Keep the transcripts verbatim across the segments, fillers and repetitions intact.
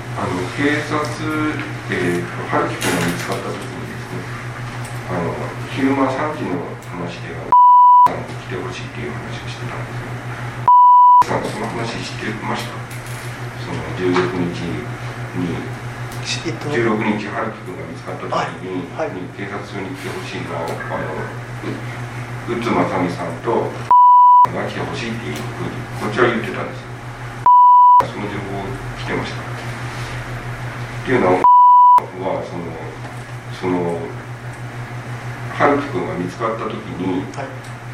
あの警察で春樹君が見つかった時にですね、あの昼間さんじの話ではさんに来てほしいっていう話をしてたんですよ。さんその話知ってました？そのじゅうろくにちにじゅうろくにち春樹君が見つかった時に、はいはい、警察署に来てほしいのはあの宇津正美さんとが来てほしいっていうふうにこっちは言ってたんですよ。その情報来てました。っていうのはそのその春樹君が見つかった時に、はい、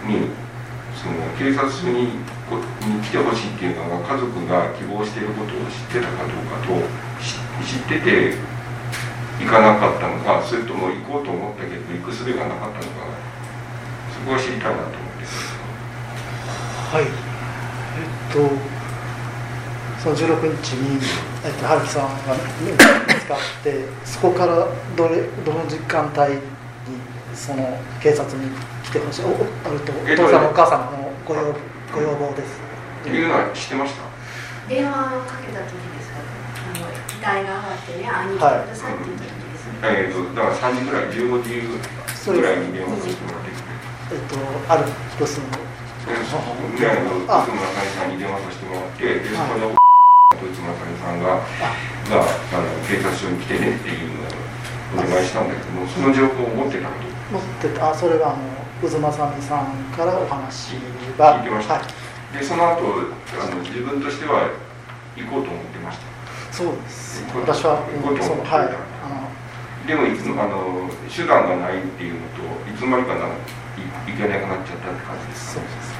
にその警察署にに来てほしいっていうのが家族が希望していることを知ってたかどうかと知ってて行かなかったのか、それとも行こうと思ったけど行く術がなかったのか、そこは知りたいなと思って。 はい、えっとそのじゅうろくにちに、えっと、春樹さんが見つかってそこからどれどの時間帯にその警察に来てほしい、おあるとお父さんお母さんのご要望ご要望です。 っていうのは知ってました？ 電話をかけた時ですか？あの遺体が上がってね、会いに来てくださいって言った時ですね。 えっとだからさんじぐらい、じゅうごじぐらいに電話してもらってきて、 えっとある一つので、あの宇津正美さんに電話させてもらって、でそこで宇津正美さんががあの警察署に来てねっていうのをお願いしたんだけども、その情報を持ってたの？ 持ってた。あ、それはあの宇津正美さんからお話は聞いてました。はい、でその後あの自分としては行こうと思ってました。 そうです。私は行こうと思ってた。はい、あのでもいつあの手段がないっていうのといつまにかな行けなくなっちゃったって感じですかね。そうです。